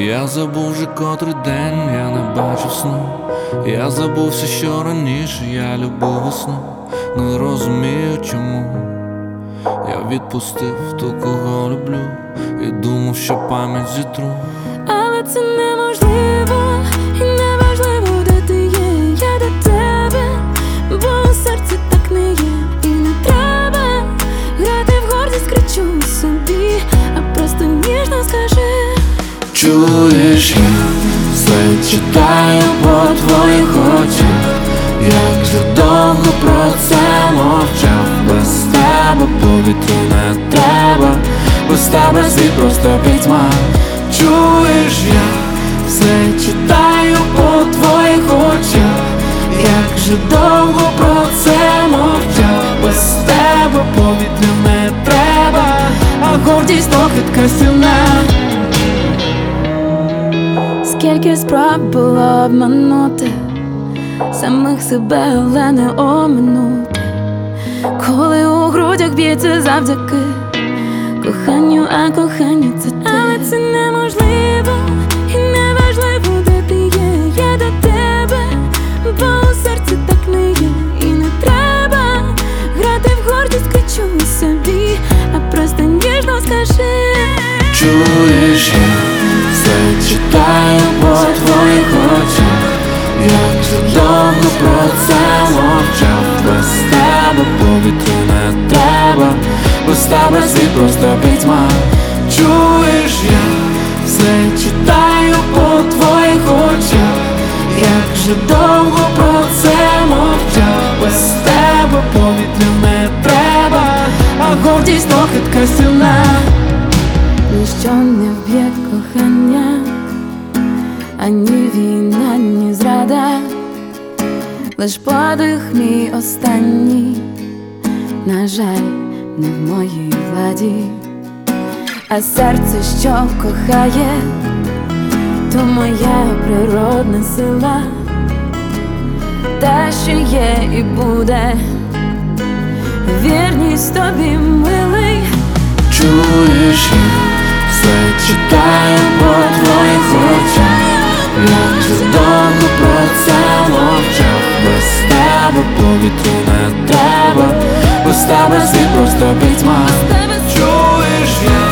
Я забув вже котрий день, я не бачив сну. Я забувся, що раніше я любив весну. Не розумію чому я відпустив ту, кого люблю, і думав, що пам'ять зітру. Але це неможливо, і неважливо, де ти є. Я до тебе, бо у серці так не є. І не треба грати в гордість, кричу собі, а просто ніжно скажи. Чуєш, я все читаю по твоїх очах. Як же довго про це мовчав. Без тебе повітря не треба, без тебе світ просто пітьма. Чуєш, я все читаю по твоїх очах. Як же довго про це мовчав. Без тебе повітря не треба, а гордість то хитка сильна. Скільки спроб було обманути самих себе, але не оминути. Коли у грудях б'ється завдяки коханню, а кохання це ти. Але це неможливо, і неважливо, де ти є. Я до тебе, бо у серці так не є. І не треба грати в гордість, кричу собі, а просто ніжно скажи. Чуєш, я все читаю по твоїх очах. Як же довго про це мовчав. Без тебе повітря не треба, без тебе світ просто пітьма. Чуєш, я все читаю по твоїх очах. Як же довго про це мовчав. Без тебе повітря не треба, а гордість то хитка сильна. Ніщо не вб'є кохання, ані війна, ні зрада. Лиш подих мій останній, на жаль, не в моїй владі. А серце, що кохає, то моя природна сила. Те, що є і буде, вірність тобі, милий. Чуєш, я все читаю по твоїх очах. Як же довго про це мовчав. Без тебе повітря не треба, без тебе світ просто пітьма. Чуєш, я